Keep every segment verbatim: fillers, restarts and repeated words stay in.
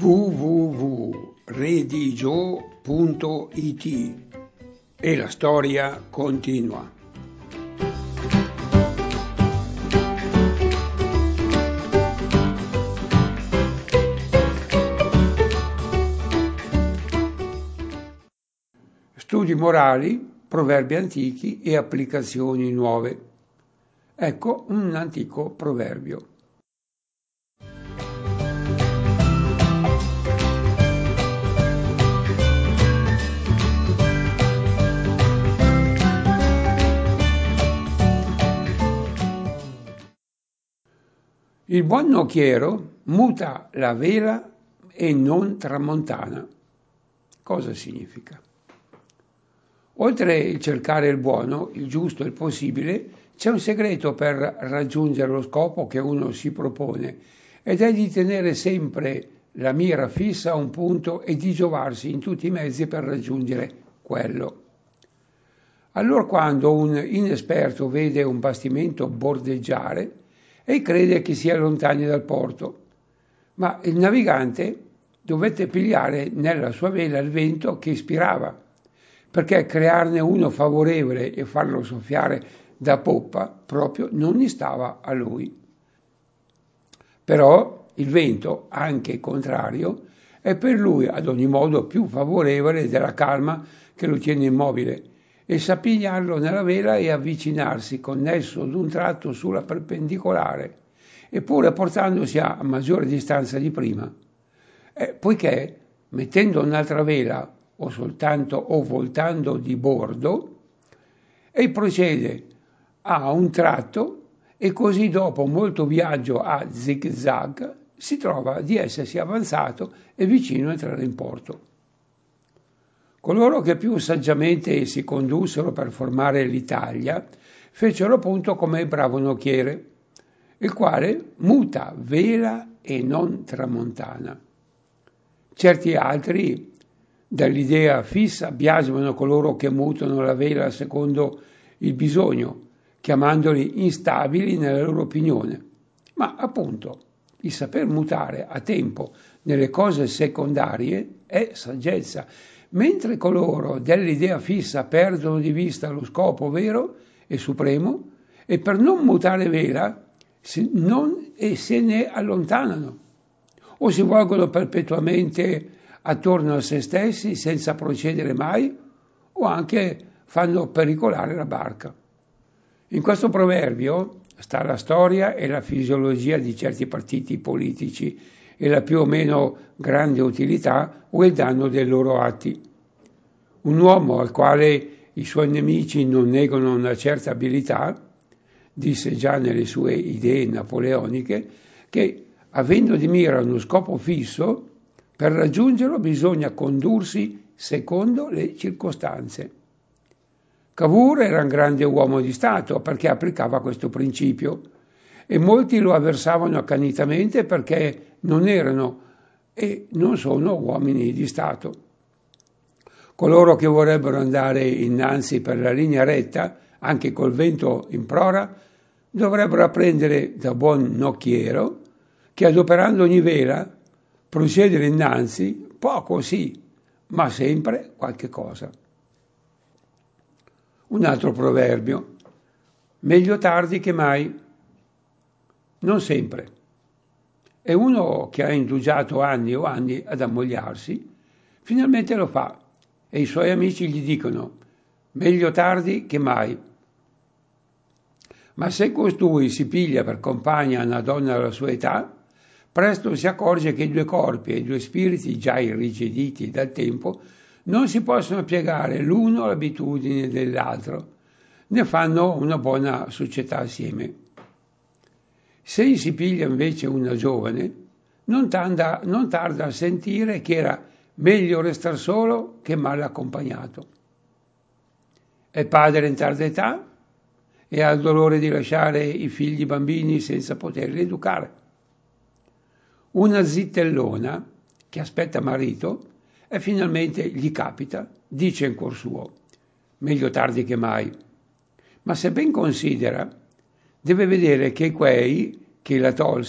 w w w punto redigio punto i t e la storia continua. Studi morali, proverbi antichi e applicazioni nuove. Ecco un antico proverbio. Il buon nocchiero muta la vela e non tramontana. Cosa significa? Oltre il cercare il buono, il giusto e il possibile, c'è un segreto per raggiungere lo scopo che uno si propone, ed è di tenere sempre la mira fissa a un punto e di giovarsi in tutti i mezzi per raggiungere quello. Allora quando un inesperto vede un bastimento bordeggiare, e crede che sia lontani dal porto, ma il navigante dovette pigliare nella sua vela il vento che ispirava, perché crearne uno favorevole e farlo soffiare da poppa proprio non gli stava a lui. Però il vento, anche contrario, è per lui ad ogni modo più favorevole della calma che lo tiene immobile, e sa pigliarlo nella vela e avvicinarsi connesso d'un tratto sulla perpendicolare, eppure portandosi a maggiore distanza di prima, eh, poiché mettendo un'altra vela o soltanto o voltando di bordo, e procede a un tratto e così dopo molto viaggio a zig-zag si trova di essersi avanzato e vicino a entrare in porto. Coloro che più saggiamente si condussero per formare l'Italia fecero appunto come il bravo nocchiere, il quale muta vela e non tramontana. Certi altri, dall'idea fissa, biasimano coloro che mutano la vela secondo il bisogno, chiamandoli instabili nella loro opinione. Ma appunto, il saper mutare a tempo nelle cose secondarie è saggezza, mentre coloro dell'idea fissa perdono di vista lo scopo vero e supremo e per non mutare vela si, non, e se ne allontanano o si volgono perpetuamente attorno a se stessi senza procedere mai o anche fanno pericolare la barca. In questo proverbio sta la storia e la fisiologia di certi partiti politici e la più o meno grande utilità o il danno dei loro atti. Un uomo al quale i suoi nemici non negano una certa abilità, disse già nelle sue idee napoleoniche, che avendo di mira uno scopo fisso, per raggiungerlo bisogna condursi secondo le circostanze. Cavour era un grande uomo di Stato perché applicava questo principio e molti lo avversavano accanitamente perché non erano e non sono uomini di Stato. Coloro che vorrebbero andare innanzi per la linea retta, anche col vento in prora, dovrebbero apprendere da buon nocchiero che adoperando ogni vela, procedere innanzi, poco sì, ma sempre qualche cosa. Un altro proverbio: meglio tardi che mai. Non sempre. E uno che ha indugiato anni o anni ad ammogliarsi, finalmente lo fa e i suoi amici gli dicono meglio tardi che mai. Ma se costui si piglia per compagna una donna della sua età, presto si accorge che i due corpi e i due spiriti già irrigiditi dal tempo non si possono piegare l'uno all'abitudine dell'altro, ne fanno una buona società assieme. Se si piglia invece una giovane, non tarda, non tarda a sentire che era meglio restar solo che mal accompagnato. È padre in tarda età e ha il dolore di lasciare i figli bambini senza poterli educare. Una zitellona che aspetta marito e finalmente gli capita, dice in cuor suo, meglio tardi che mai. Ma se ben considera, deve vedere che quei che la tolse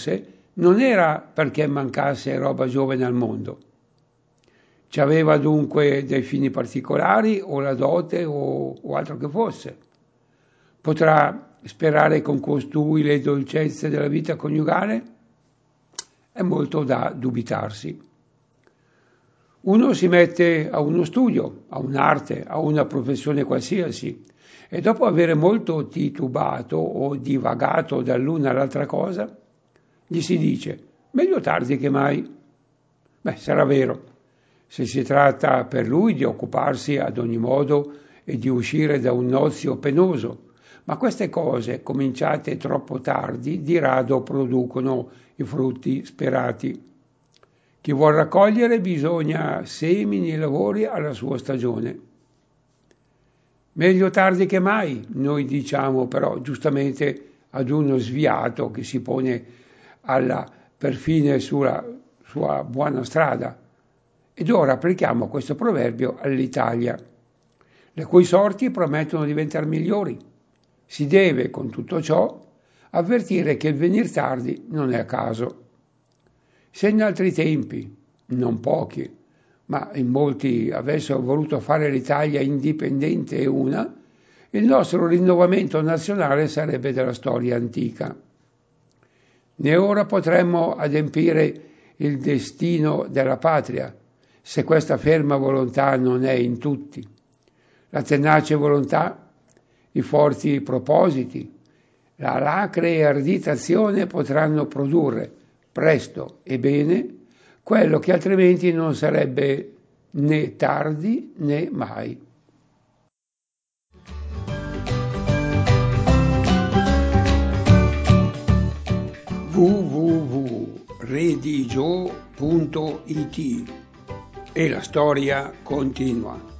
non era perché mancasse roba giovane al mondo. Ci aveva dunque dei fini particolari o la dote o, o altro che fosse. Potrà sperare con costui le dolcezze della vita coniugale? È molto da dubitarsi. Uno si mette a uno studio, a un'arte, a una professione qualsiasi e dopo aver molto titubato o divagato dall'una all'altra cosa, gli si dice meglio tardi che mai. Beh, sarà vero, se si tratta per lui di occuparsi ad ogni modo e di uscire da un ozio penoso, ma queste cose, cominciate troppo tardi, di rado producono i frutti sperati. Chi vuol raccogliere bisogna semini e lavori alla sua stagione. Meglio tardi che mai, noi diciamo però giustamente ad uno sviato che si pone alla perfine sulla sua buona strada. Ed ora applichiamo questo proverbio all'Italia, le cui sorti promettono di diventare migliori. Si deve, con tutto ciò, avvertire che il venir tardi non è a caso. Se in altri tempi, non pochi, ma in molti avessero voluto fare l'Italia indipendente e una, il nostro rinnovamento nazionale sarebbe della storia antica. Né ora potremmo adempiere il destino della patria, se questa ferma volontà non è in tutti. La tenace volontà, i forti propositi, la alacre e ardita azione potranno produrre presto e bene quello che altrimenti non sarebbe né tardi né mai. w w w punto redigio punto it E la storia continua.